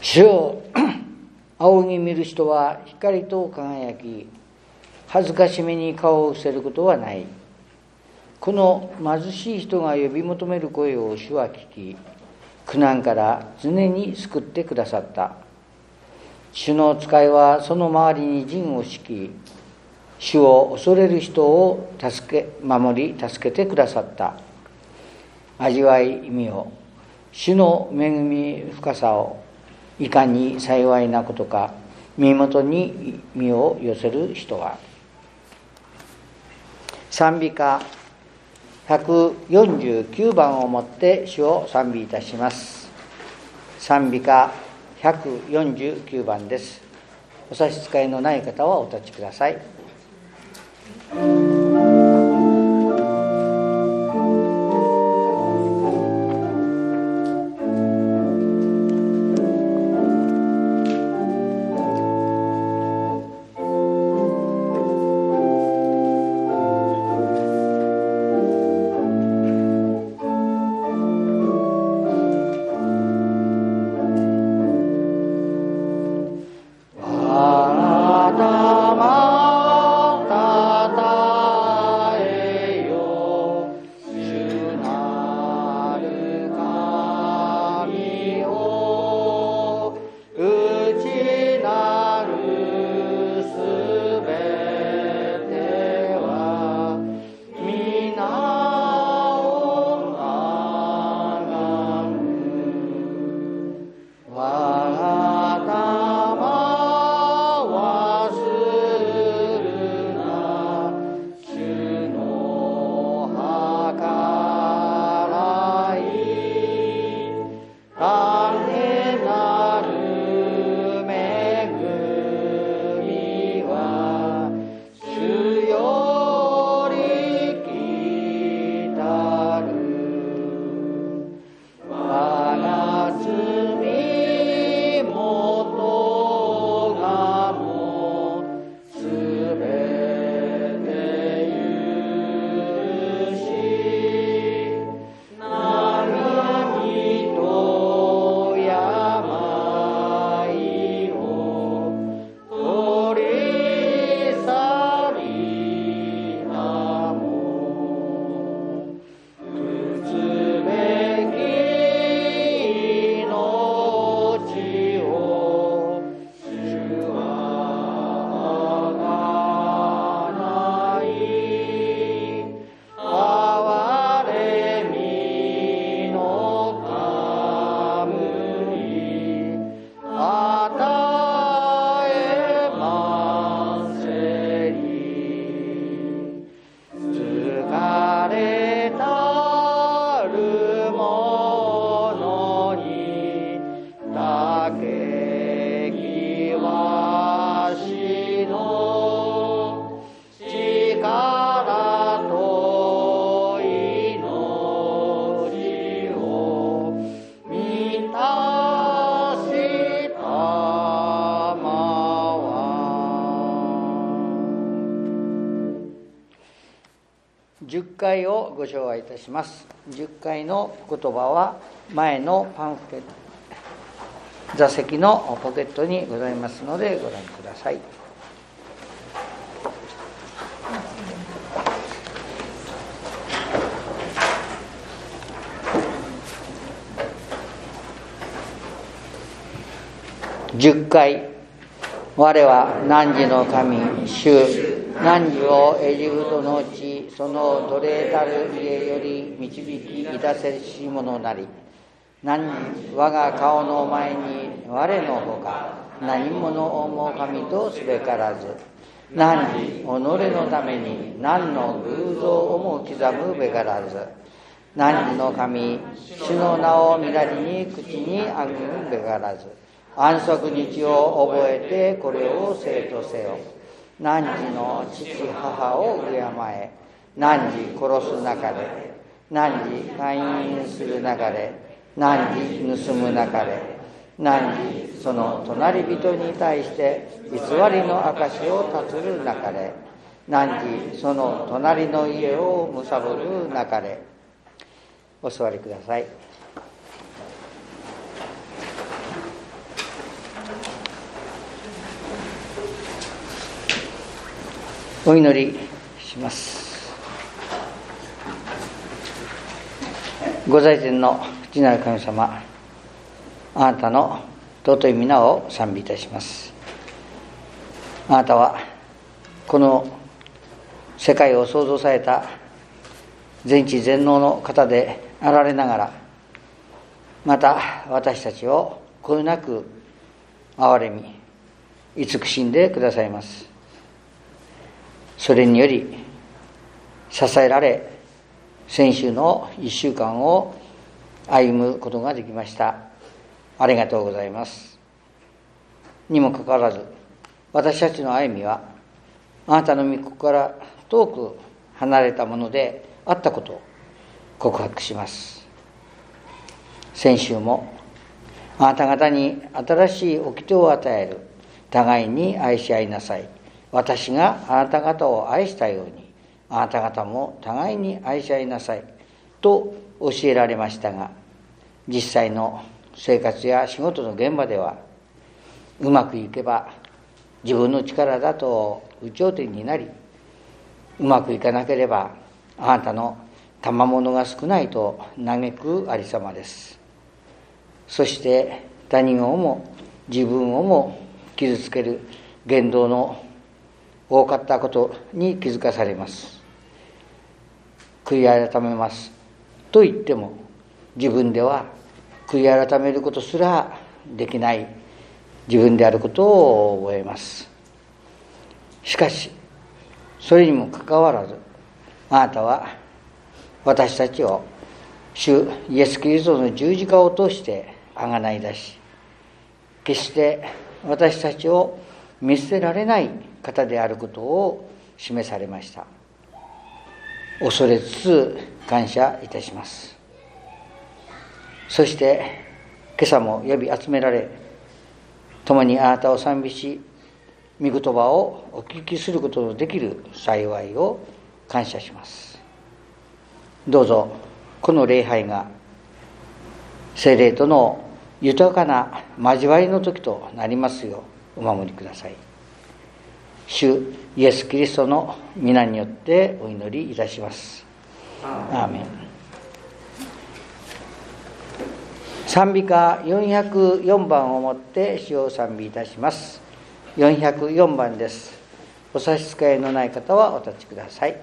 主を仰ぎ見る人は光と輝き、恥ずかしめに顔を伏せることはない。この貧しい人が呼び求める声を主は聞き、苦難から常に救ってくださった。主の使いはその周りに陣を敷き、主を恐れる人を守り助けてくださった。味わい見よ、主の恵み深さを、いかに幸いなことか。身元に身を寄せる人は。賛美歌149番をもって主を賛美いたします。賛美歌149番です。お差し支えのない方はお立ちください。10回をご紹介いたします。10回の言葉は前のパンフレット、座席のポケットにございますのでご覧ください。10回、我は汝の神主、汝をエジプトの地、その奴隷たる家より導き出せし者なり。汝、我が顔の前に我のほか何者をも神とすべからず。汝、己のために何の偶像をも刻むべからず。汝の神、主の名をみなりに口にあぐむべからず。安息日を覚えてこれを聖とせよ。汝の父母を敬え。汝殺すなかれ。汝姦淫するなかれ。汝盗むなかれ。汝その隣人に対して偽りの証を立つるなかれ。汝その隣の家を貪るなかれ。お座りください。 お祈りします。ご在天の父なる神様、あなたの尊い皆を賛美いたします。あなたはこの世界を創造された全知全能の方であられながら、また私たちをこよなく憐れみ慈しんでくださいます。それにより支えられ、先週の1週間を歩むことができました。ありがとうございます。にもかかわらず、私たちの歩みはあなたの御心から遠く離れたものであったことを告白します。先週もあなた方に新しい掟を与える。互いに愛し合いなさい。私があなた方を愛したように、あなた方も互いに愛し合いなさいと教えられましたが、実際の生活や仕事の現場では、うまくいけば自分の力だと有頂天になり、うまくいかなければあなたの賜物が少ないと嘆くありさまです。そして他人をも自分をも傷つける言動の多かったことに気づかされます。悔い改めますと言っても、自分では悔い改めることすらできない自分であることを覚えます。しかしそれにもかかわらず、あなたは私たちを主イエス・キリストの十字架を通してあがない出し、決して私たちを見捨てられない方であることを示されました。恐れつつ感謝いたします。そして今朝も呼び集められ、共にあなたを賛美し、御言葉をお聞きすることのできる幸いを感謝します。どうぞこの礼拝が聖霊との豊かな交わりの時となりますようお守りください。主イエス・キリストの皆によってお祈りいたします。アーメン。賛美歌404番をもって主を賛美いたします。404番です。お差し支えのない方はお立ちください。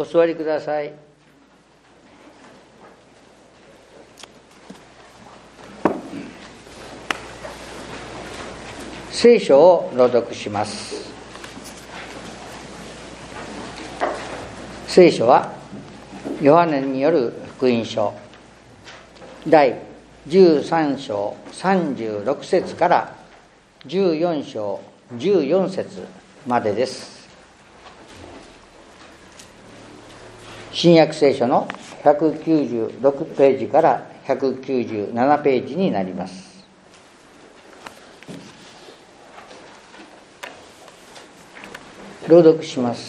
お座りください。聖書を朗読します。聖書はヨハネによる福音書第13章36節から14章14節までです。新約聖書の196ページから197ページになります。朗読します。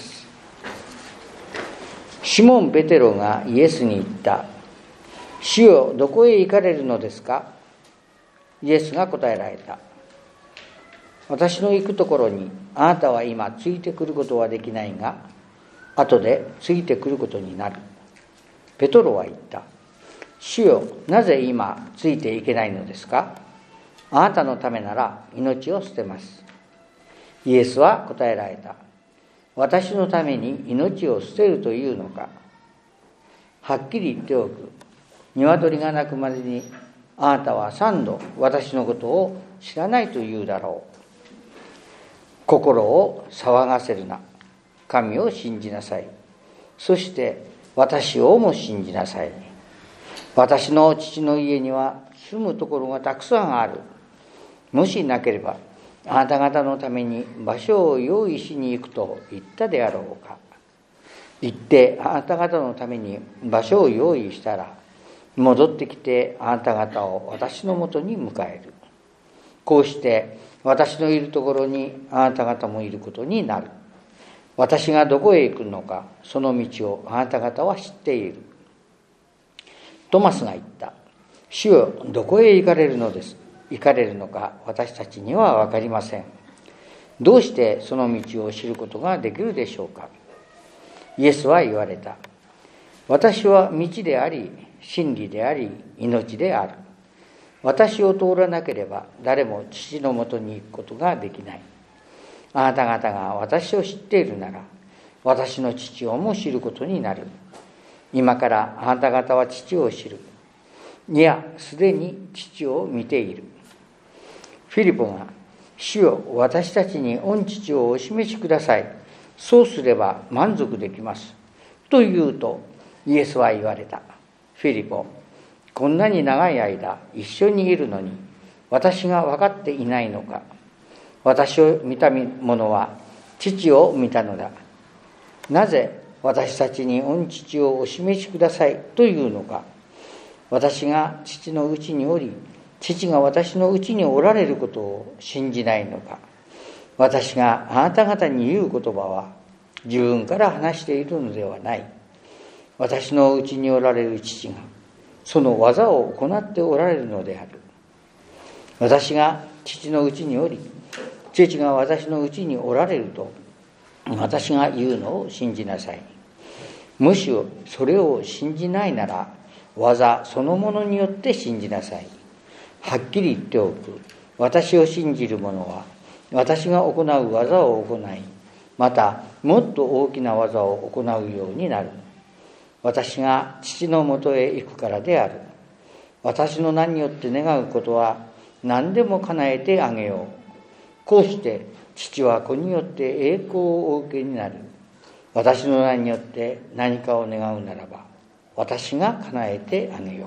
シモン・ペテロがイエスに言った。主よ、どこへ行かれるのですか？イエスが答えられた。私の行くところにあなたは今ついてくることはできないが、後でついてくることになる。ペトロは言った。主よ、なぜ今ついていけないのですか？あなたのためなら命を捨てます。イエスは答えられた。私のために命を捨てるというのか。はっきり言っておく。鶏が鳴くまでにあなたは3度私のことを知らないと言うだろう。心を騒がせるな。神を信じなさい。そして私をも信じなさい。私の父の家には住むところがたくさんある。もしなければあなた方のために場所を用意しに行くと言ったであろうか。行ってあなた方のために場所を用意したら、戻ってきてあなた方を私のもとに迎える。こうして私のいるところにあなた方もいることになる。私がどこへ行くのか、その道をあなた方は知っている。トマスが言った。主よ、どこへ行かれるのか私たちには分かりません。どうしてその道を知ることができるでしょうか。イエスは言われた。私は道であり、真理であり、命である。私を通らなければ誰も父のもとに行くことができない。あなた方が私を知っているなら、私の父をも知ることになる。今からあなた方は父を知る。いや、すでに父を見ている。フィリポが、主よ、私たちに御父をお示しください。そうすれば満足できます。と言うと、イエスは言われた。フィリポ、こんなに長い間一緒にいるのに、私が分かっていないのか。私を見た者は父を見たのだ。なぜ私たちに御父をお示しくださいというのか。私が父のうちにおり、父が私のうちにおられることを信じないのか。私があなた方に言う言葉は自分から話しているのではない。私のうちにおられる父がその技を行っておられるのである。私が父のうちにおり、父が私のうちにおられると私が言うのを信じなさい。もしそれを信じないなら、技そのものによって信じなさい。はっきり言っておく。私を信じる者は私が行う技を行い、またもっと大きな技を行うようになる。私が父のもとへ行くからである。私の名によって願うことは何でも叶えてあげよう。こうして父は子によって栄光をお受けになる。私の名によって何かを願うならば、私が叶えてあげよう。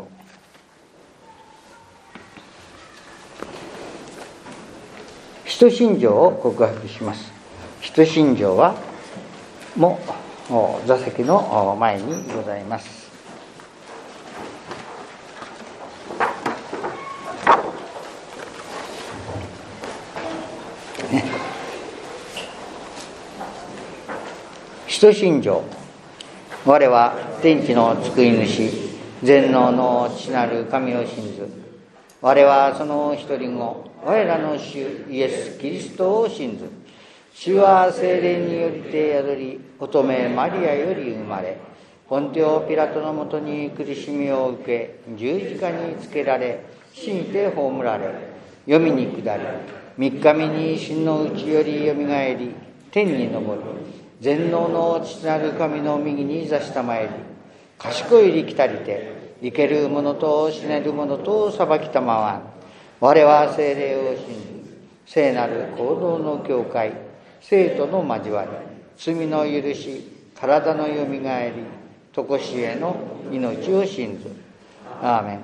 使徒信条を告白します。使徒信条はもう座席の前にございます。使徒信条。我は天地の救い主、全能の父なる神を信ず。我はその一人子、我らの主イエス・キリストを信ず。主は聖霊によりて宿り、乙女マリアより生まれ、ポンテオ・ピラトのもとに苦しみを受け、十字架につけられ、死にて葬られ、黄泉に下り、三日目に死のうちよりよみがえり、天に昇り、 全能の父なる神の右に座したまえり、賢い力たりて、生ける者と死ねる者と裁きたまわん。我は聖霊を信じ、聖なる行動の教会、聖徒の交わり、罪の許し、体のよみがえり、とこしえの命を信ず。アーメン。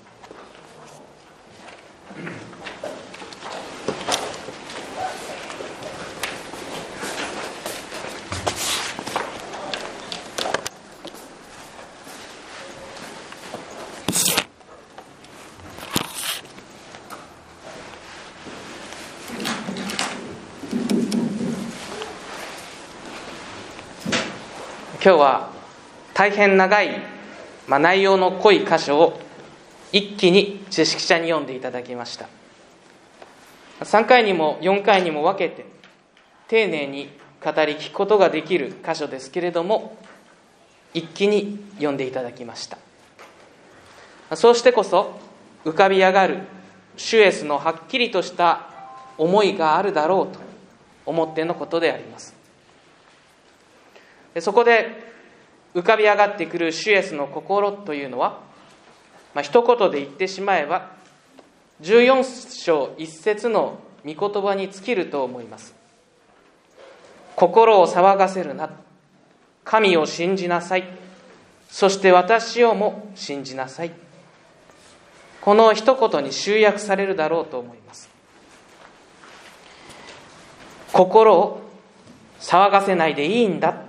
今日は大変長い、内容の濃い箇所を一気に知識者に読んでいただきました。3回にも4回にも分けて丁寧に語り聞くことができる箇所ですけれども、一気に読んでいただきました。そうしてこそ浮かび上がる主イエスのはっきりとした思いがあるだろうと思ってのことであります。そこで浮かび上がってくる主イエスの心というのは、一言で言ってしまえば14章1節の御言葉に尽きると思います。心を騒がせるな、神を信じなさい、そして私をも信じなさい。この一言に集約されるだろうと思います。心を騒がせないでいいんだ、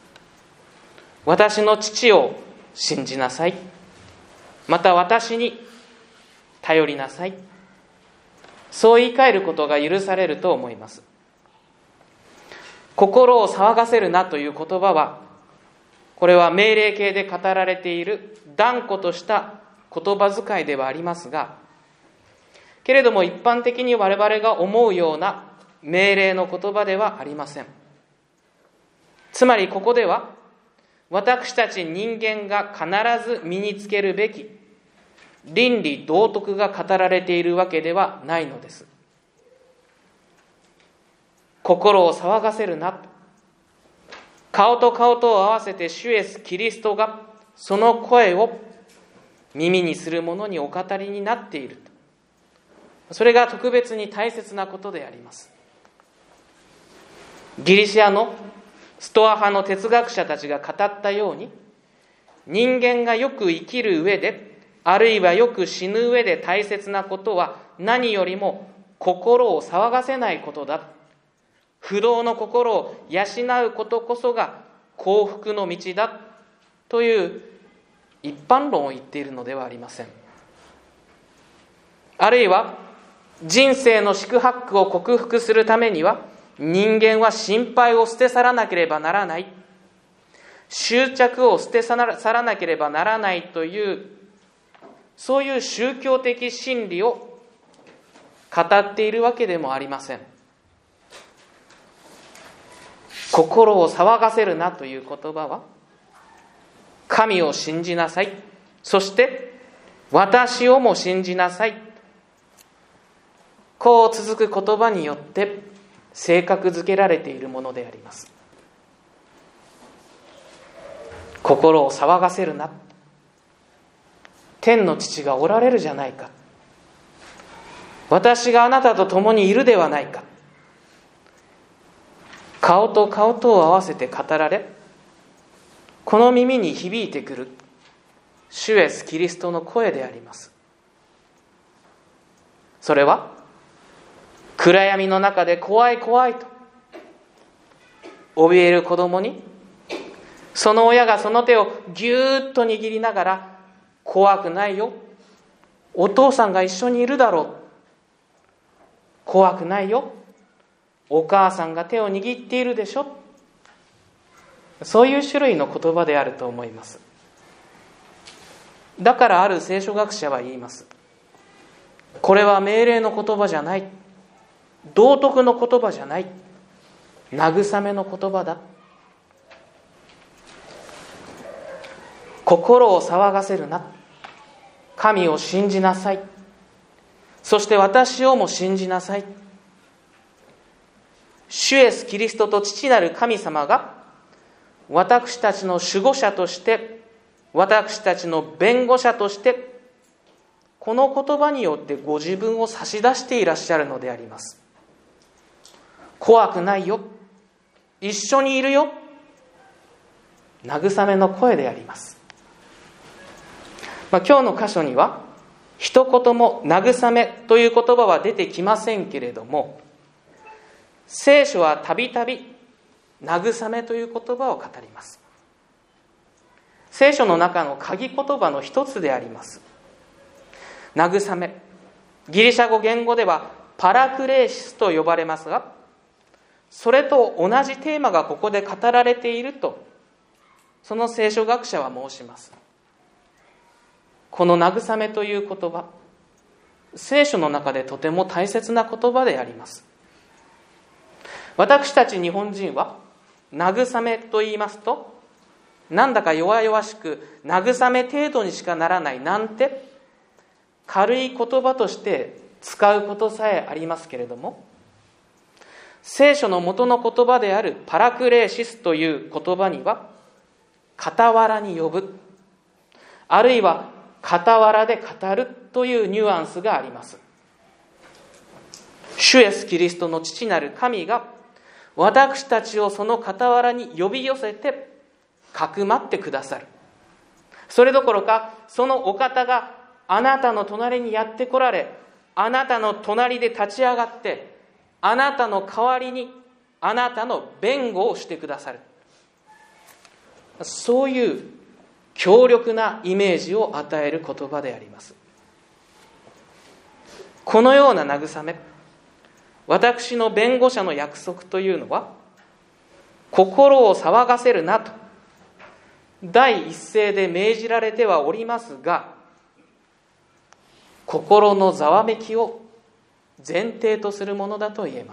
私の父を信じなさい、また私に頼りなさい、そう言い換えることが許されると思います。心を騒がせるなという言葉は、これは命令形で語られている断固とした言葉遣いではありますが、けれども一般的に我々が思うような命令の言葉ではありません。つまりここでは、私たち人間が必ず身につけるべき倫理道徳が語られているわけではないのです。心を騒がせるな、顔と顔とを合わせて主イエスキリストがその声を耳にする者にお語りになっている。それが特別に大切なことであります。ギリシアのストア派の哲学者たちが語ったように、人間がよく生きる上で、あるいはよく死ぬ上で大切なことは何よりも心を騒がせないことだ。不動の心を養うことこそが幸福の道だという一般論を言っているのではありません。あるいは人生の四苦八苦を克服するためには、人間は心配を捨て去らなければならない、執着を捨て去らなければならないという、そういう宗教的真理を語っているわけでもありません。心を騒がせるなという言葉は、神を信じなさい、そして私をも信じなさい、こう続く言葉によって性格づけられているものであります。心を騒がせるな、天の父がおられるじゃないか、私があなたと共にいるではないか、顔と顔とを合わせて語られ、この耳に響いてくる主イエスキリストの声であります。それは暗闇の中で怖い怖いと怯える子供に、その親がその手をぎゅーっと握りながら、怖くないよ、お父さんが一緒にいるだろう、怖くないよ、お母さんが手を握っているでしょ、そういう種類の言葉であると思います。だからある聖書学者は言います。これは命令の言葉じゃない、道徳の言葉じゃない、慰めの言葉だ。心を騒がせるな、神を信じなさい、そして私をも信じなさい。 主イエスキリストと父なる神様が私たちの守護者として、私たちの弁護者として、この言葉によってご自分を差し出していらっしゃるのであります。怖くないよ、一緒にいるよ、慰めの声であります。今日の箇所には一言も慰めという言葉は出てきませんけれども、聖書はたびたび慰めという言葉を語ります。聖書の中の鍵言葉の一つであります。慰め、ギリシャ語言語ではパラクレーシスと呼ばれますが、それと同じテーマがここで語られていると、その聖書学者は申します。この慰めという言葉、聖書の中でとても大切な言葉であります。私たち日本人は慰めと言いますと、なんだか弱々しく慰め程度にしかならないなんて軽い言葉として使うことさえありますけれども、聖書の元の言葉であるパラクレーシスという言葉には、傍らに呼ぶ、あるいは傍らで語るというニュアンスがあります。主イエスキリストの父なる神が私たちをその傍らに呼び寄せてかくまってくださる。それどころか、そのお方があなたの隣にやって来られ、あなたの隣で立ち上がって、あなたの代わりにあなたの弁護をしてくださる。そういう強力なイメージを与える言葉であります。このような慰め、私の弁護者の約束というのは、心を騒がせるなと第一声で命じられてはおりますが、心のざわめきを前提とするものだと言えます。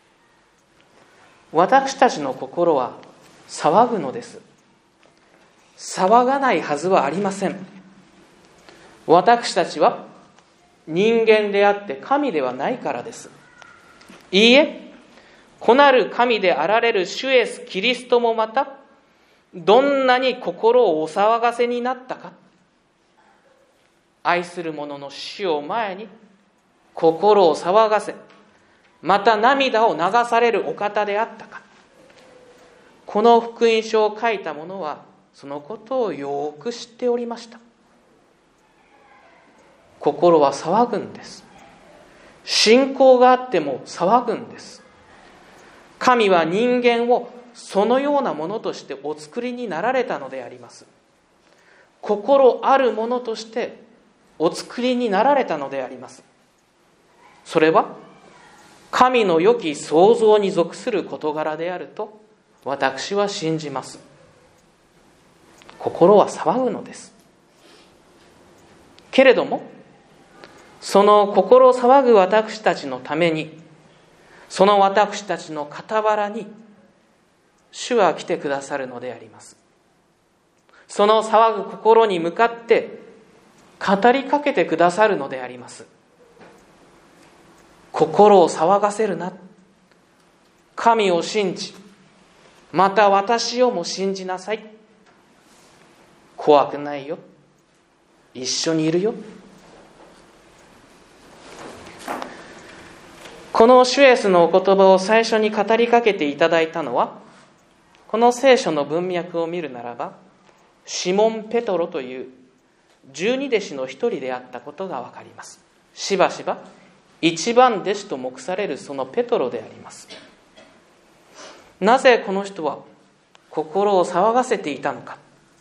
私たちの心は騒ぐのです。騒がないはずはありません。私たちは人間であって神ではないからです。いいえ、子なる神であられる主イエスキリストもまた、どんなに心をお騒がせになったか、愛する者の死を前に心を騒がせ、また涙を流されるお方であったか。この福音書を書いた者はそのことをよく知っておりました。心は騒ぐんです。信仰があっても騒ぐんです。神は人間をそのようなものとしてお作りになられたのであります。心あるものとしてお作りになられたのであります。それは神の良き創造に属する事柄であると私は信じます。心は騒ぐのです。けれども、その心騒ぐ私たちのために、その私たちの傍らに主は来てくださるのであります。その騒ぐ心に向かって語りかけてくださるのであります。心を騒がせるな。神を信じ、また私をも信じなさい。怖くないよ。一緒にいるよ。この主イエスのお言葉を最初に語りかけていただいたのは、この聖書の文脈を見るならば、シモン・ペトロという十二弟子の一人であったことがわかります。しばしば一番弟子と目されるそのペトロであります。なぜこの人は心を騒がせていたのか。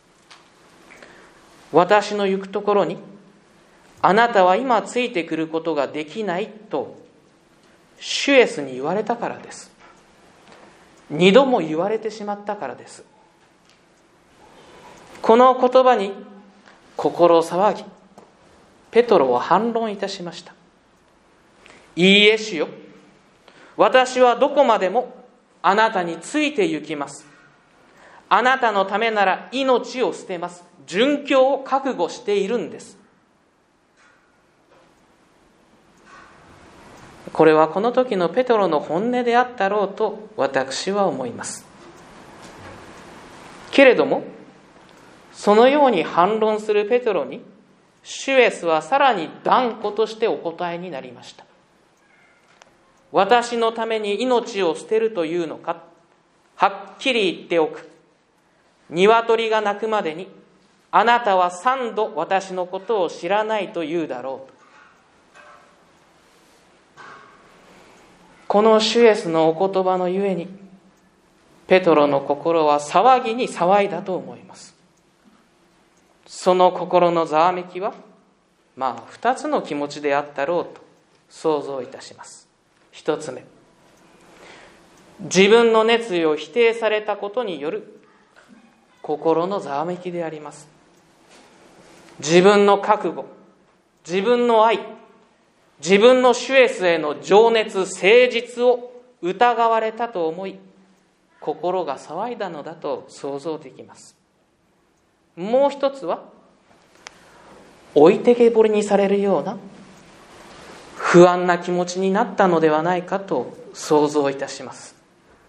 私の行くところにあなたは今ついてくることができないと主イエスに言われたからです。二度も言われてしまったからです。この言葉に心騒ぎ、ペトロは反論いたしました。いいえ主よ、私はどこまでもあなたについて行きます。あなたのためなら命を捨てます。殉教を覚悟しているんです。 これはこの時のペトロの本音であったろうと私は思います。けれどもそのように反論するペトロに主イエスはさらに断固としてお答えになりました。私のために命を捨てるというのか。はっきり言っておく。鶏が鳴くまでにあなたは3度私のことを知らないと言うだろうと。この主イエスのお言葉のゆえにペトロの心は騒ぎに騒いだと思います。その心のざわめきは2つの気持ちであったろうと想像いたします。一つ目、自分の熱意を否定されたことによる心のざわめきであります。自分の覚悟、自分の愛、自分の主イエスへの情熱、誠実を疑われたと思い、心が騒いだのだと想像できます。もう一つは、置いてけぼりにされるような不安な気持ちになったのではないかと想像いたします。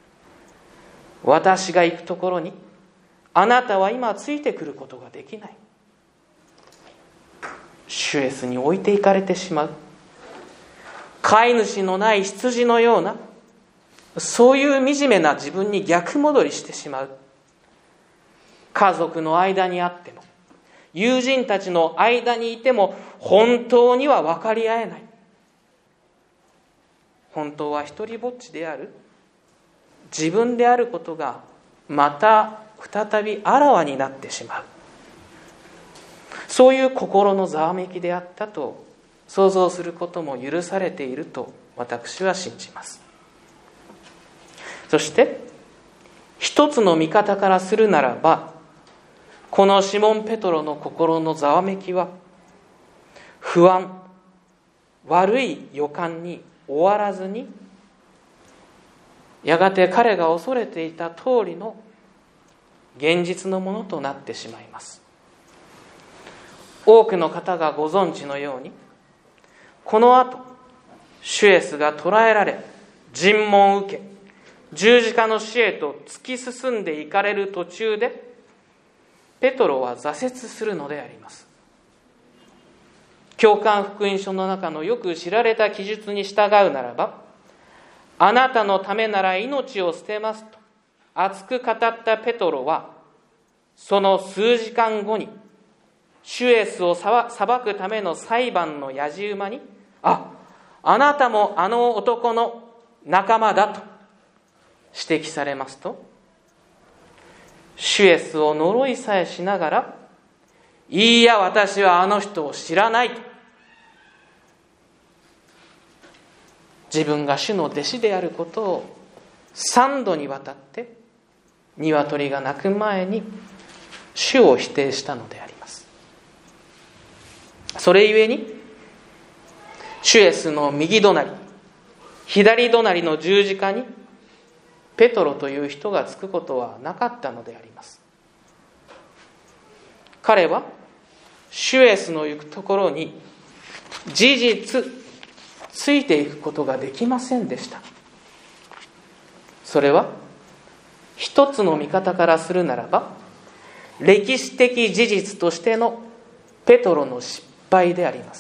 私が行くところにあなたは今ついてくることができない。主イエスに置いていかれてしまう。飼い主のない羊のような、そういう惨めな自分に逆戻りしてしまう。家族の間にあっても、友人たちの間にいても、本当には分かり合えない。本当は一人ぼっちである自分であることがまた再びあらわになってしまう。そういう心のざわめきであったと想像することも許されていると私は信じます。そして一つの見方からするならば、このシモン・ペトロの心のざわめきは不安、悪い予感に終わらずに、やがて彼が恐れていた通りの現実のものとなってしまいます。多くの方がご存知のように、この後主イエスが捕らえられ尋問を受け、十字架の死へと突き進んでいかれる途中でペトロは挫折するのであります。教官福音書の中のよく知られた記述に従うならば、あなたのためなら命を捨てますと熱く語ったペトロは、その数時間後に主イエスを裁くための裁判のやじ馬に、あなたもあの男の仲間だと指摘されますと、主イエスを呪いさえしながら、いいや私はあの人を知らないと、自分が主の弟子であることを3度にわたって鶏が鳴く前に主を否定したのであります。それゆえに主イエスの右隣、左隣の十字架にペトロという人がつくことはなかったのであります。彼は主イエスの行くところに事実ついていくことができませんでした。それは一つの見方からするならば、歴史的事実としてのペトロの失敗であります。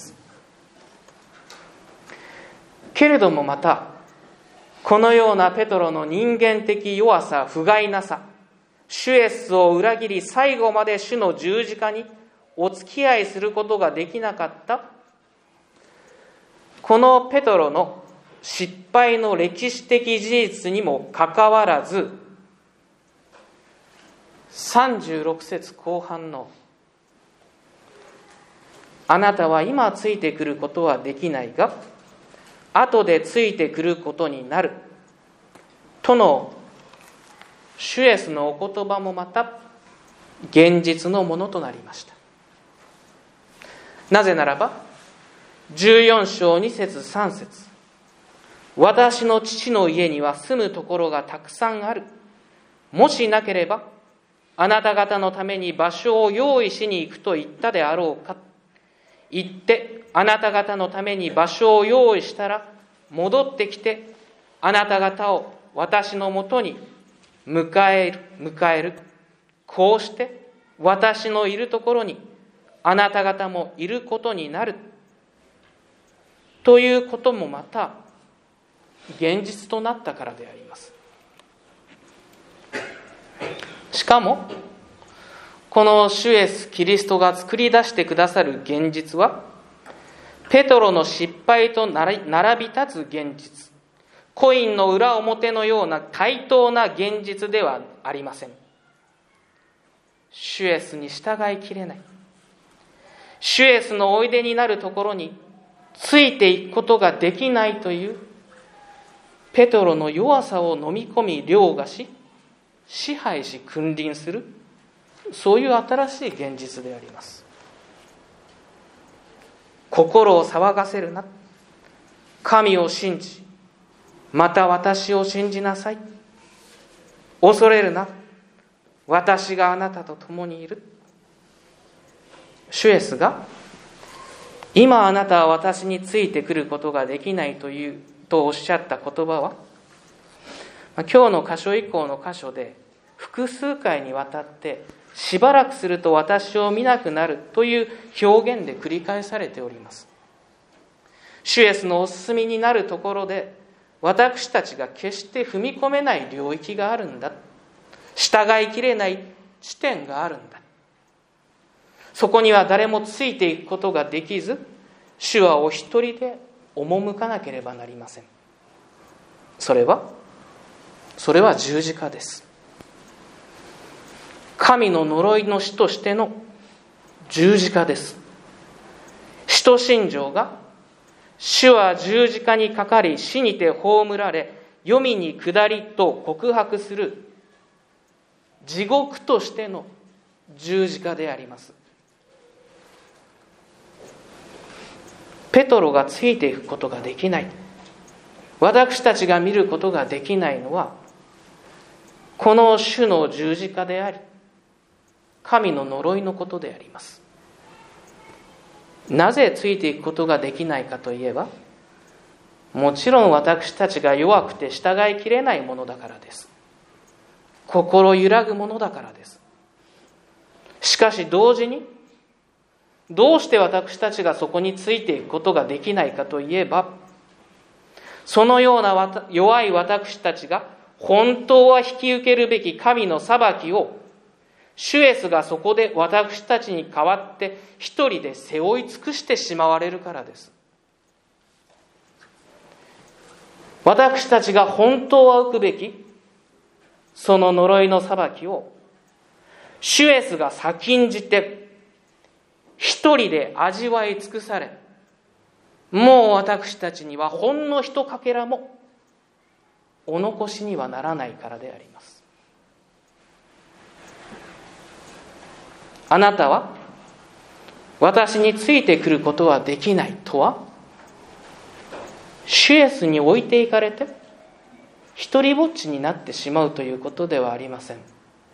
けれどもまた、このようなペトロの人間的弱さ、不甲斐なさ、主イエスを裏切り最後まで主の十字架にお付き合いすることができなかったこのペトロの失敗の歴史的事実にもかかわらず、36節後半のあなたは今ついてくることはできないが後でついてくることになるとの主イエスのお言葉もまた現実のものとなりました。なぜならば14章2節3節、私の父の家には住むところがたくさんある。もしなければあなた方のために場所を用意しに行くと言ったであろうか。行ってあなた方のために場所を用意したら戻ってきてあなた方を私のもとに迎える。こうして私のいるところにあなた方もいることになるということもまた現実となったからであります。しかもこの主イエスキリストが作り出してくださる現実は、ペトロの失敗と並び立つ現実、コインの裏表のような対等な現実ではありません。主イエスに従いきれない、主イエスのおいでになるところについていくことができないというペトロの弱さを飲み込み凌駕し、支配し君臨する、そういう新しい現実であります。心を騒がせるな、神を信じまた私を信じなさい。恐れるな、私があなたと共にいる。主イエスが今あなたは私についてくることができないとおっしゃった言葉は、今日の箇所以降の箇所で複数回にわたってしばらくすると私を見なくなるという表現で繰り返されております。主イエスのお進みになるところで私たちが決して踏み込めない領域があるんだ、従いきれない地点があるんだ。そこには誰もついていくことができず、主はお一人で赴かなければなりません。それは十字架です。神の呪いの死としての十字架です。使徒信条が主は十字架にかかり死にて葬られ黄泉に下りと告白する地獄としての十字架であります。ペトロがついていくことができない、私たちが見ることができないのはこの主の十字架であり、神の呪いのことであります。なぜついていくことができないかといえば、もちろん私たちが弱くて従いきれないものだからです。心揺らぐものだからです。しかし同時に、どうして私たちがそこについていくことができないかといえば、そのような弱い私たちが本当は引き受けるべき神の裁きを主イエスがそこで私たちに代わって一人で背負い尽くしてしまわれるからです。私たちが本当は受くべきその呪いの裁きを主イエスが先んじて一人で味わい尽くされ、もう私たちにはほんのひとかけらもお残しにはならないからであります。あなたは私についてくることはできないとは、主イエスに置いていかれて一人ぼっちになってしまうということではありません。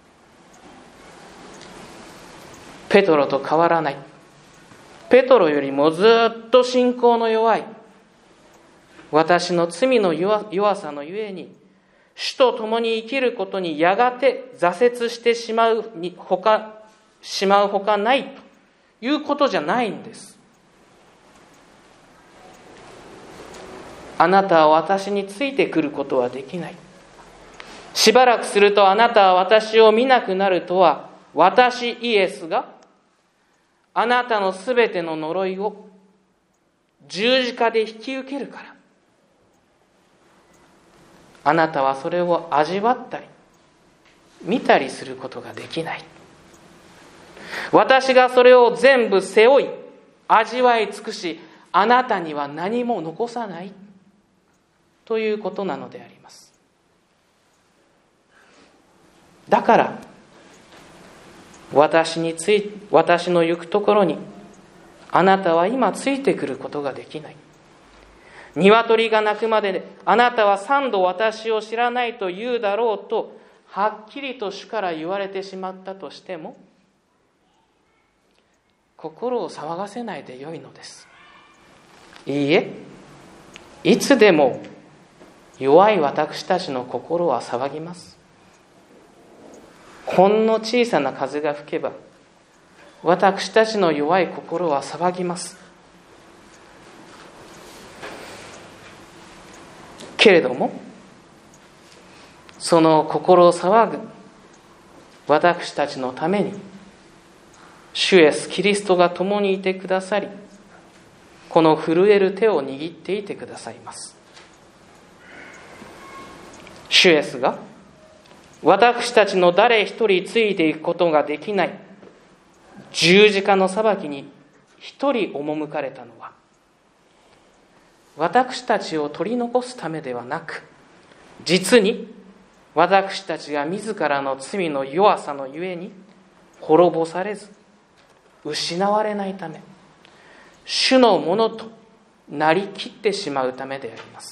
ペトロと変わらない、ペトロよりもずっと信仰の弱い私の罪の弱さのゆえに、主と共に生きることにやがて挫折してしまうほかないということじゃないんです。あなたは私についてくることはできない、しばらくするとあなたは私を見なくなるとは、私イエスがあなたのすべての呪いを十字架で引き受けるから、あなたはそれを味わったり見たりすることができない。私がそれを全部背負い味わい尽くし、あなたには何も残さないということなのであります。だから私の行くところにあなたは今ついてくることができない。鶏が鳴くまであなたは3度私を知らないと言うだろうとはっきりと主から言われてしまったとしても、心を騒がせないでよいのです。いいえ、 いつでも弱い私たちの心は騒ぎます。ほんの小さな風が吹けば私たちの弱い心は騒ぎます。けれどもその心騒ぐ私たちのために主イエスキリストが共にいてくださり、この震える手を握っていてくださいます。主イエスが私たちの誰一人ついていくことができない十字架の裁きに一人赴かれたのは、私たちを取り残すためではなく、実に私たちが自らの罪の弱さのゆえに滅ぼされず失われないため、主のものとなりきってしまうためであります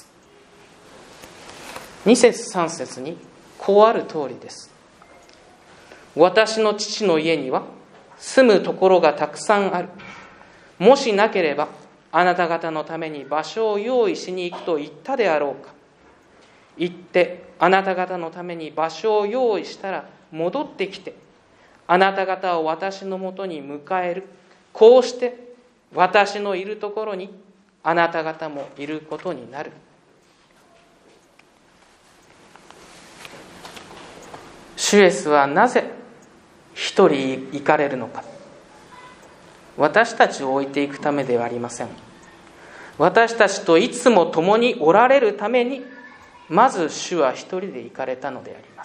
。2節3節にこうある通りです。私の父の家には住むところがたくさんある。もしなければあなた方のために場所を用意しに行くと言ったであろうか。行ってあなた方のために場所を用意したら戻ってきてあなた方を私のもとに迎える。こうして私のいるところにあなた方もいることになる。主イエスはなぜ一人行かれるのか。私たちを置いていくためではありません。私たちといつも共におられるためにまず主は一人で行かれたのであります。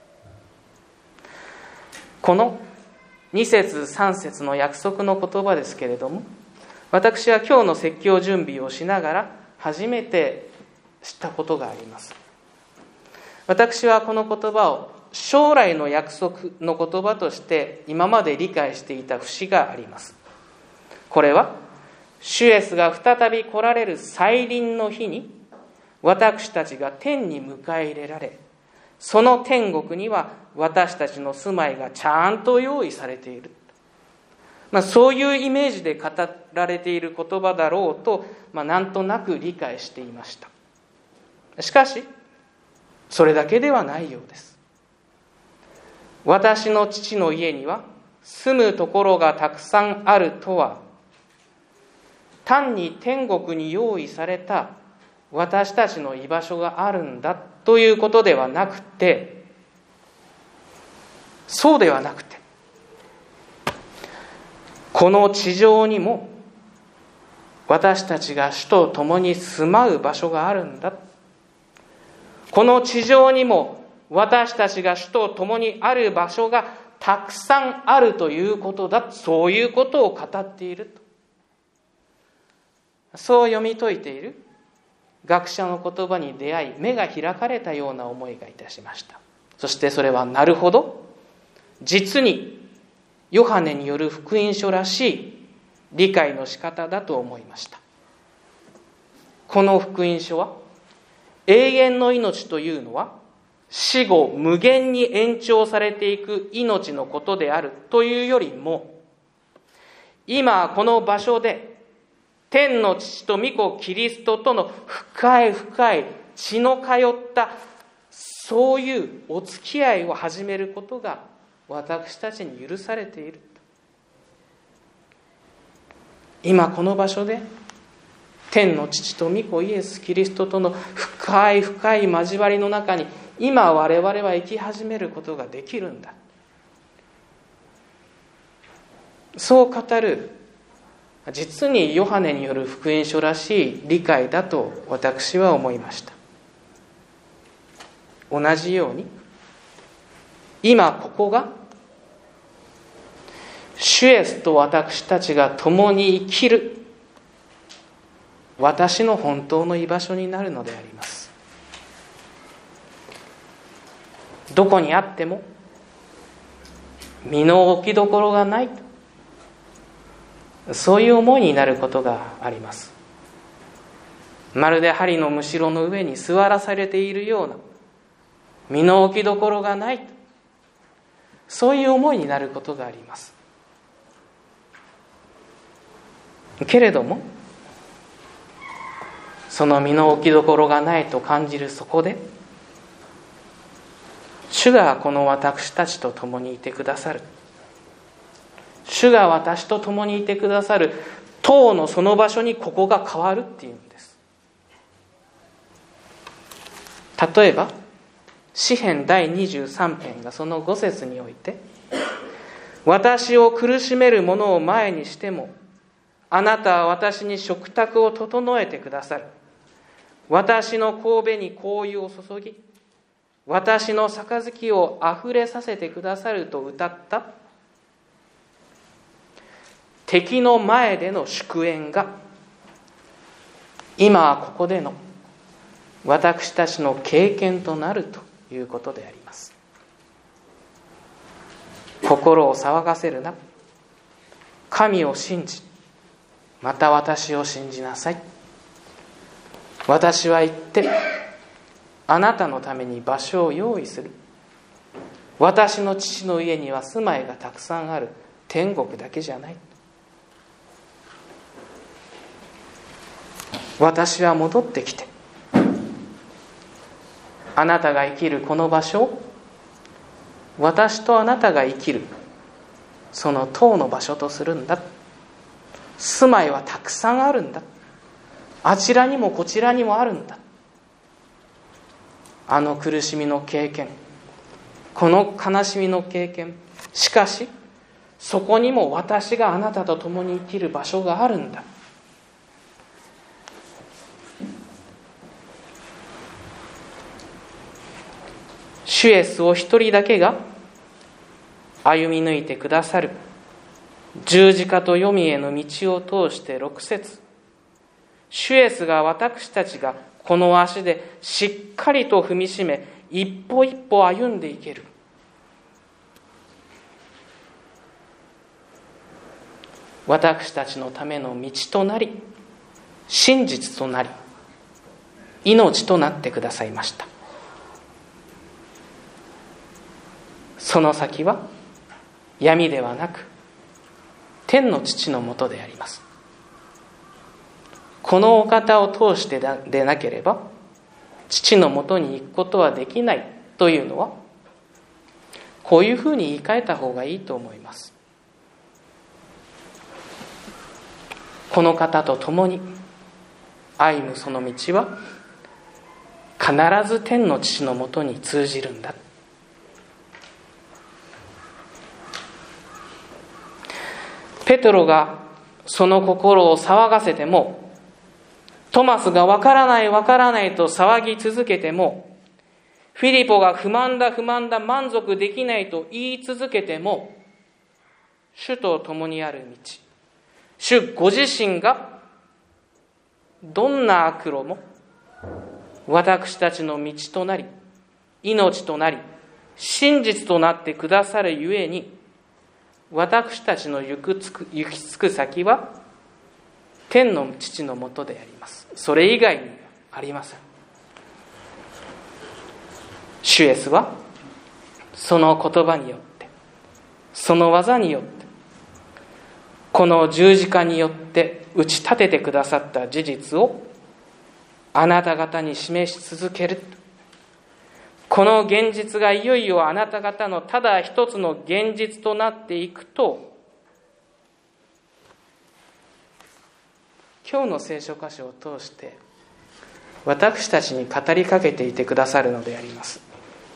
この2節3節の約束の言葉ですけれども、私は今日の説教準備をしながら初めて知ったことがあります。私はこの言葉を将来の約束の言葉として今まで理解していた節があります。これは主イエスが再び来られる再臨の日に私たちが天に迎え入れられ、その天国には私たちの住まいがちゃんと用意されている、そういうイメージで語られている言葉だろうと、なんとなく理解していました。しかしそれだけではないようです。私の父の家には住むところがたくさんあるとは、単に天国に用意された私たちの居場所があるんだということではなくて、そうではなくて、この地上にも私たちが主と共に住まう場所があるんだ。この地上にも私たちが主と共にある場所がたくさんあるということだ。そういうことを語っていると。そう読み解いている学者の言葉に出会い、目が開かれたような思いがいたしました。そしてそれはなるほど、実にヨハネによる福音書らしい理解の仕方だと思いました。この福音書は永遠の命というのは死後無限に延長されていく命のことであるというよりも、今この場所で天の父と御子キリストとの深い深い血の通ったそういうお付き合いを始めることが私たちに許されている。今この場所で天の父と御子イエス・キリストとの深い深い交わりの中に今我々は生き始めることができるんだ。そう語る実にヨハネによる福音書らしい理解だと私は思いました。同じように今ここが主イエスと私たちが共に生きる私の本当の居場所になるのであります。どこにあっても身の置きどころがない、そういう思いになることがあります。まるで針のむしろの上に座らされているような、身の置きどころがない、そういう思いになることがあります。けれどもその身の置きどころがないと感じるそこで、主がこの私たちと共にいてくださる。主が私と共にいてくださる塔のその場所にここが変わるっていうんです。例えば詩編第23編がその5節において、私を苦しめる者を前にしてもあなたは私に食卓を整えてくださる。私の頭に香油を注ぎ、私の杯をあふれさせてくださると歌った敵の前での祝宴が、今はここでの私たちの経験となるということであります。心を騒がせるな。神を信じ、また私を信じなさい。私は行ってあなたのために場所を用意する。私の父の家には住まいがたくさんある。天国だけじゃない。私は戻ってきて、あなたが生きるこの場所を、私とあなたが生きるその塔の場所とするんだ。住まいはたくさんあるんだ。あちらにもこちらにもあるんだ。あの苦しみの経験、この悲しみの経験、しかしそこにも私があなたと共に生きる場所があるんだ。主イエスを一人だけが歩み抜いてくださる十字架と黄泉への道を通して6節、主イエスが私たちがこの足でしっかりと踏みしめ、一歩一歩歩んでいける。私たちのための道となり、真実となり、命となってくださいました。その先は闇ではなく天の父のもとであります。このお方を通してでなければ父のもとに行くことはできないというのは、こういうふうに言い換えた方がいいと思います。この方と共に歩むその道は必ず天の父のもとに通じるんだ。ペテロがその心を騒がせても、トマスがわからないわからないと騒ぎ続けても、フィリポが不満だ満足できないと言い続けても、主と共にある道、主ご自身がどんな悪路も私たちの道となり、命となり、真実となってくださるゆえに、私たちの行き着く先は天の父のもとであります。それ以外にはありません。主イエスはその言葉によって、その技によって、この十字架によって打ち立ててくださった事実をあなた方に示し続ける。この現実がいよいよあなた方のただ一つの現実となっていくと、今日の聖書箇所を通して私たちに語りかけていてくださるのであります。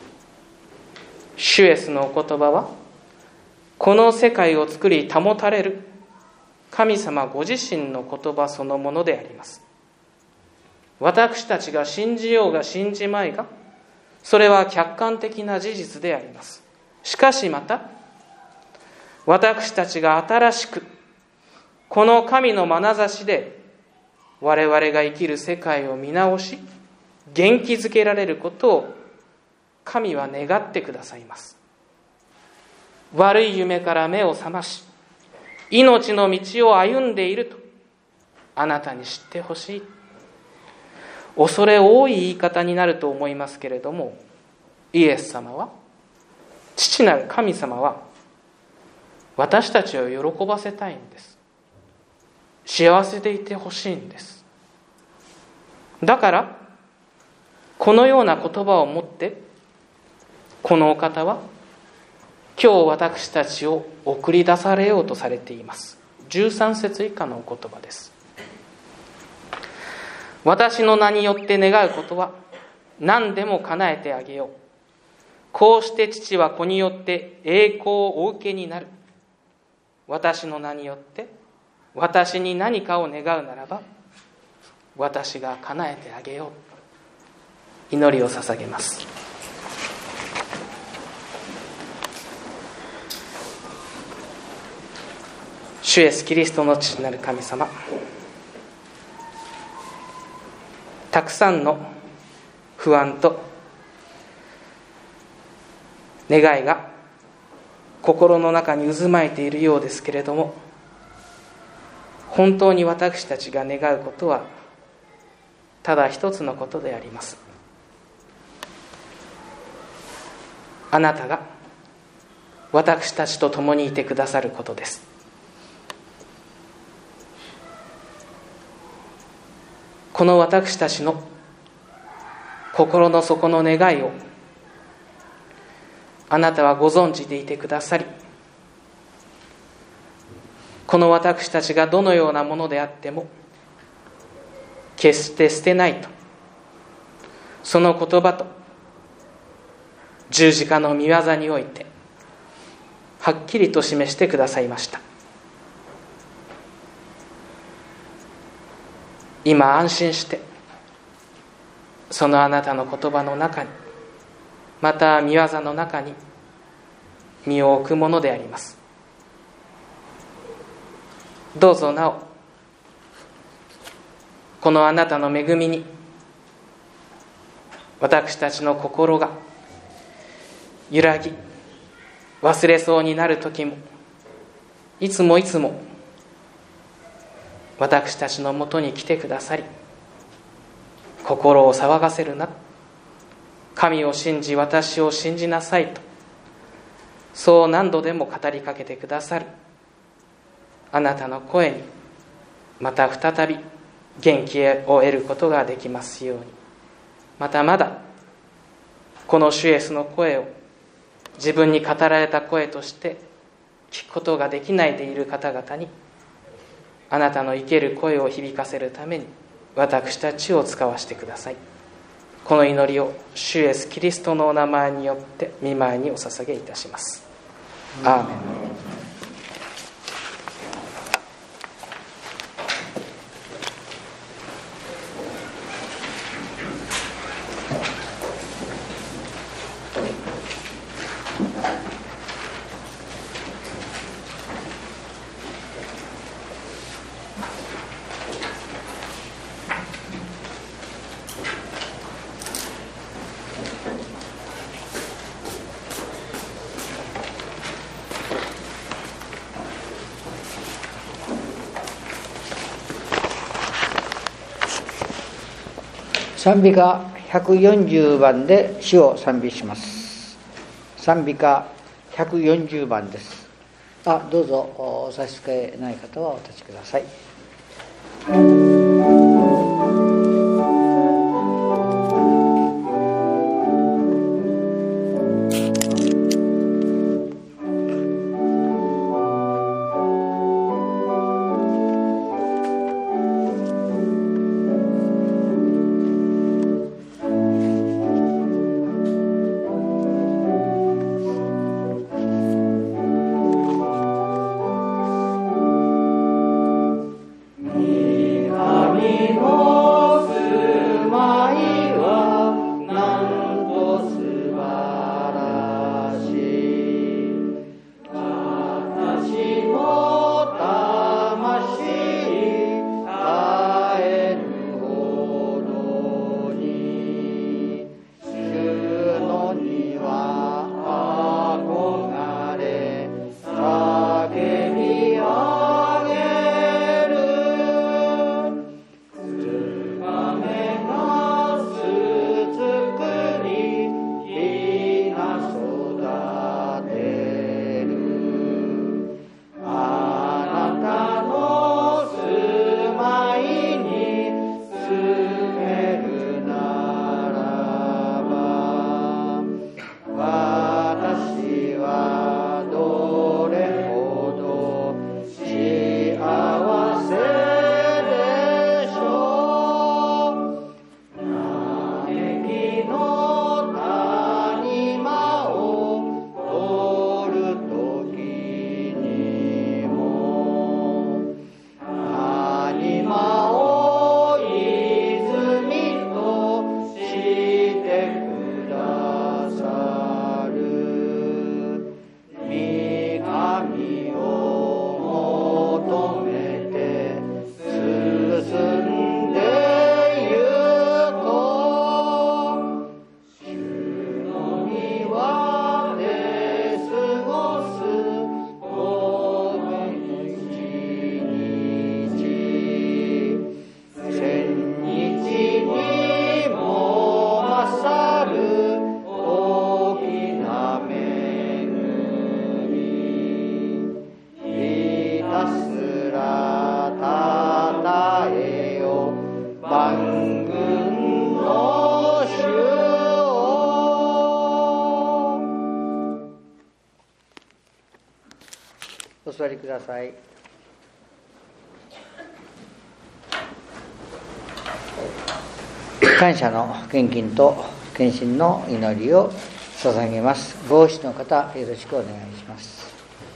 主イエスのお言葉は、この世界を作り保たれる神様ご自身の言葉そのものであります。私たちが信じようが信じまいが、それは客観的な事実であります。しかしまた、私たちが新しくこの神の眼差しで我々が生きる世界を見直し、元気づけられることを神は願ってくださいます。悪い夢から目を覚まし、命の道を歩んでいるとあなたに知ってほしい。恐れ多い言い方になると思いますけれども、イエス様は、父なる神様は私たちを喜ばせたいんです。幸せでいてほしいんです。 だからこのような言葉をもってこのお方は今日私たちを送り出されようとされています。13節以下のお言葉です。私の名によって願うことは何でも叶えてあげよう。こうして父は子によって栄光をお受けになる。私の名によって私に何かを願うならば私が叶えてあげよう。祈りを捧げます。主イエスキリストの父なる神様、たくさんの不安と願いが心の中に渦巻いているようですけれども、本当に私たちが願うことはただ一つのことであります。あなたが私たちと共にいてくださることです。この私たちの心の底の願いをあなたはご存知でいてくださり、この私たちがどのようなものであっても決して捨てないと、その言葉と十字架の御業においてはっきりと示してくださいました。今安心してそのあなたの言葉の中に、また御業の中に身を置くものであります。どうぞなおこのあなたの恵みに私たちの心が揺らぎ忘れそうになる時もいつも私たちのもとに来てくださり、心を騒がせるな、神を信じ私を信じなさいと、そう何度でも語りかけてくださるあなたの声にまた再び元気を得ることができますように。またまだこの主イエスの声を自分に語られた声として聞くことができないでいる方々に、あなたの生ける声を響かせるために私たちを使わせてください。この祈りを主イエスキリストのお名前によって御前にお捧げいたします。アーメン。 賛美歌140番で主を賛美します。賛美歌140番です。どうぞお差し支えない方はお立ちください。 御お座りください。感謝の献金と献身の祈りを捧げます。ご奉仕の方、よろしくお願いします。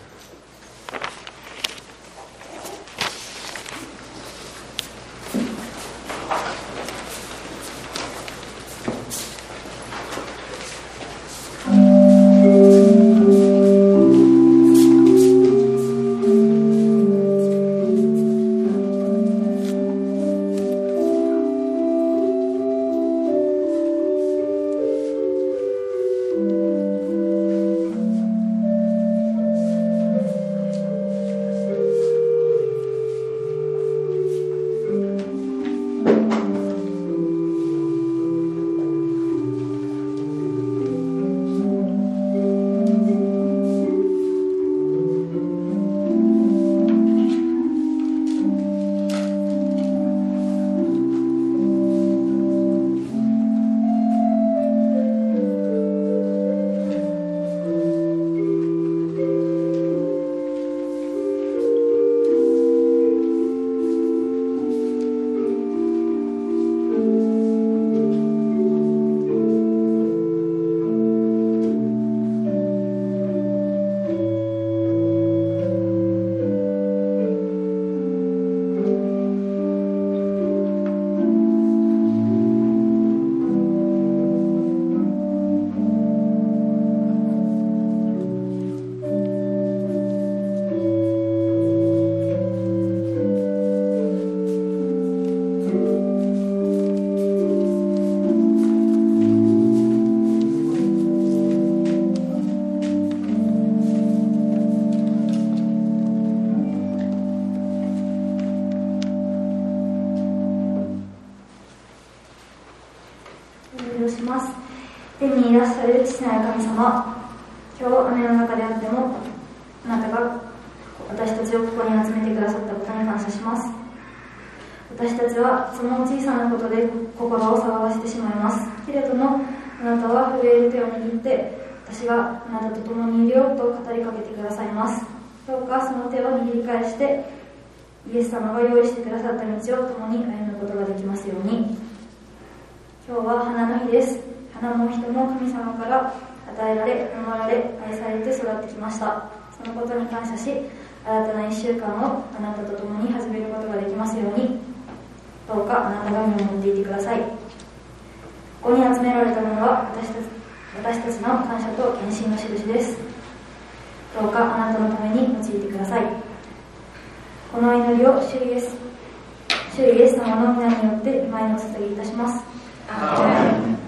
天にいらっしゃる父なる神様、今日雨の中であってもあなたが私たちをここに集めてくださったことに感謝します。私たちはその小さなことで心を騒がしてしまいます。けれどもあなたは震える手を握って私があなたと共にいるよと語りかけてくださいます。どうかその手を握り返してイエス様が用意してくださった道を共に歩むことができますように。今日は花の日です。花も人も神様から与えられ、守られ、愛されて育ってきました。そのことに感謝し、新たな1週間をあなたと共に始めることができますように、どうかあなたが見守っていてください。ここに集められたものは私たちの感謝と献身の印です。どうかあなたのために用いてください。この祈りを主イエス様の皆によって御前にお捧げいたします。アーメン。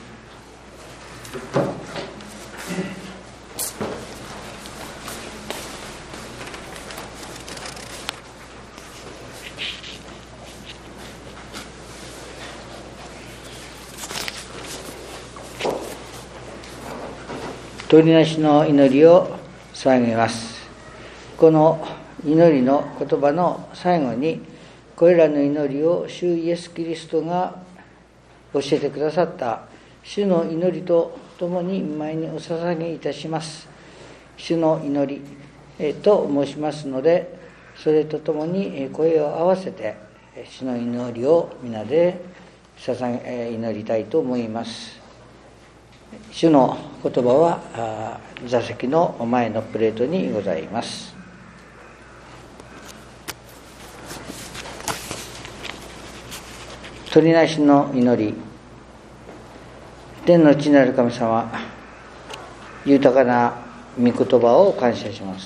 取りなしの祈りを捧げます。この祈りの言葉の最後に、これらの祈りを主イエスキリストが教えてくださった主の祈りとともに御前にお捧げいたします。主の祈りと申しますので、それとともに声を合わせて主の祈りを皆で祈りたいと思います。 主の言葉は座席の前のプレートにございます。取りなしの祈り。天の地なる神様、豊かな御言葉を感謝します。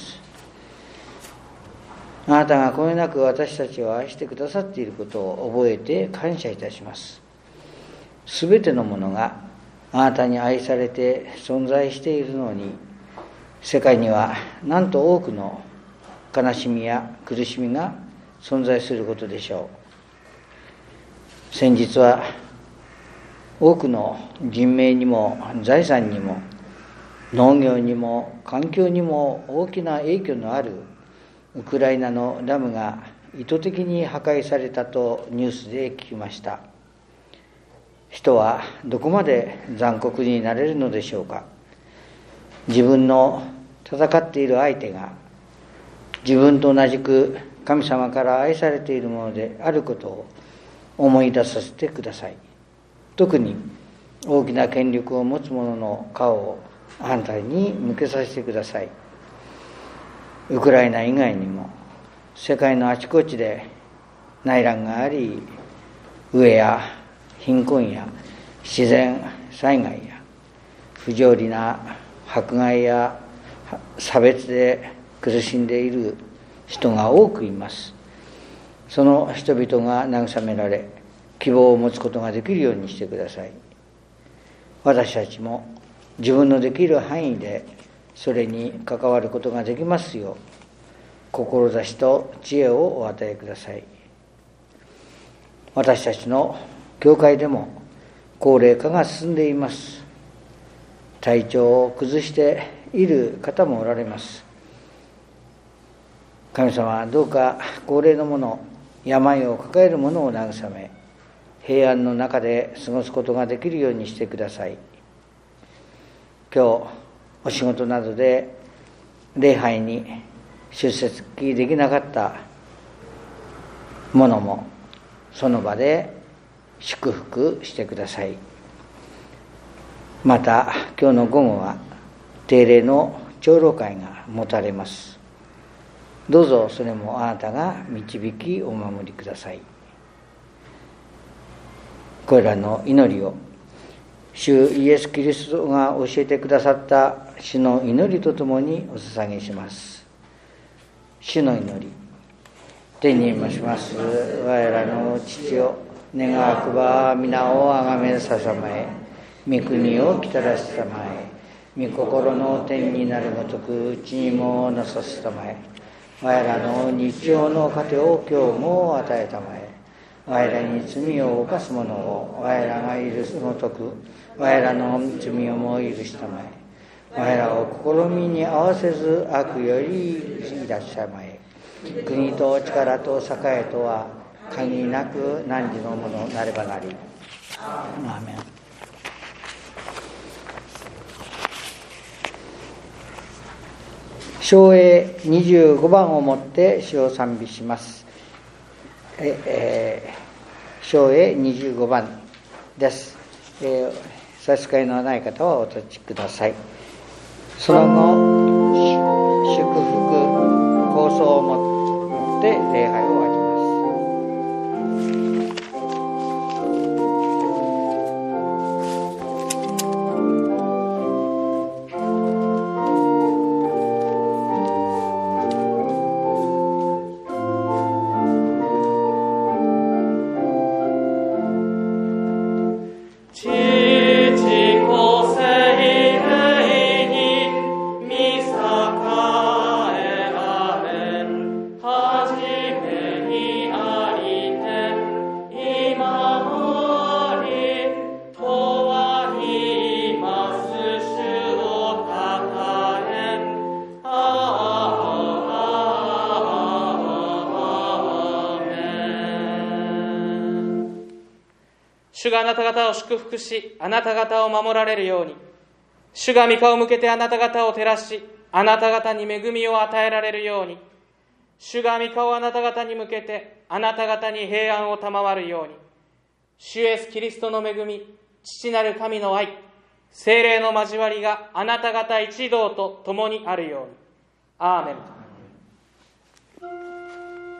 あなたがこよなく私たちを愛してくださっていることを覚えて感謝いたします。すべてのものがあなたに愛されて存在しているのに、世界にはなんと多くの悲しみや苦しみが存在することでしょう。先日は多くの人命にも財産にも農業にも環境にも大きな影響のあるウクライナのダムが意図的に破壊されたとニュースで聞きました。人はどこまで残酷になれるのでしょうか。自分の戦っている相手が自分と同じく神様から愛されているものであることを思い出させてください。特に大きな権力を持つ者の顔をあなたに向けさせてください。ウクライナ以外にも世界のあちこちで内乱があり、飢えや貧困や自然災害や不条理な迫害や差別で苦しんでいる人が多くいます。その人々が慰められ、希望を持つことができるようにしてください。私たちも自分のできる範囲でそれに関わることができますよう、志と知恵をお与えください。私たちの教会でも高齢化が進んでいます。体調を崩している方もおられます。神様、どうか高齢の者、病を抱える者を慰め、平安の中で過ごすことができるようにしてください。今日お仕事などで礼拝に出席できなかった者もその場で祝福してください。また今日の午後は定例の長老会が持たれます。どうぞそれもあなたが導きお守りください。これらの祈りを主イエス・キリストが教えてくださった主の祈りとともにお捧げします。主の祈り。天にまします我らの父よ、願わくば皆をあがめささまえ、御国をきたらしさまえ、御心の天になるごとく地にもなさすたまえ、我らの日常の糧を今日も与えたまえ、我らに罪を犯す者を我らが許すごとく我らの罪をも許したまえ、我らを試みに合わせず悪よりいらっしゃいまえ。国と力と栄えとは限りなく汝のものなればなり。アーメン。唱詠25番をもって主を賛美します。唱詠25番です。差し支えのない方はお立ちください。その後、祝福構想をもって礼拝を終わります。 主があなた方を祝福し、あなた方を守られるように。主が御顔を向けてあなた方を照らし、あなた方に恵みを与えられるように。主が御顔をあなた方に向けて、あなた方に平安を賜るように。主イエスキリストの恵み、父なる神の愛、 聖霊の交わりがあなた方一同と共にあるように。アーメン。